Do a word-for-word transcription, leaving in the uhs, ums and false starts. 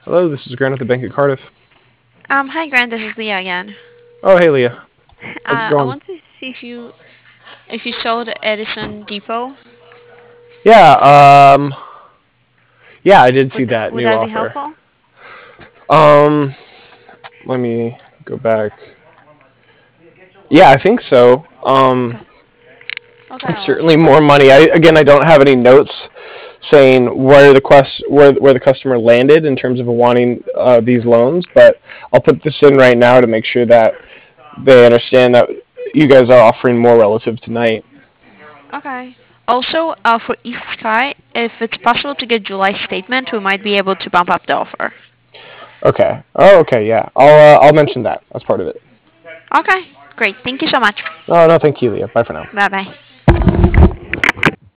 Hello, this is Grant at the Bank at Cardiff. Um, hi Grant, this is Leah again. Oh, hey Leah. How's it Uh, I going? want to see if you if you saw the Edison Depot. Yeah, um, yeah, I did see Would th- that would new that be offer. helpful? Um, Let me go back. Yeah, I think so. Um, Okay. Okay. it's Well, certainly more money. I again, I don't have any notes saying where the quest where where the customer landed in terms of wanting uh, these loans, but I'll put this in right now to make sure that they understand that you guys are offering more relative tonight. okay. Also, uh, for East Sky, if it's possible to get July statement, we might be able to bump up the offer. Okay. Oh, okay. Yeah. I'll uh, I'll mention that. That's part of it. Okay. Great. Thank you so much. No, no, thank you, Leah. Bye for now. Bye bye.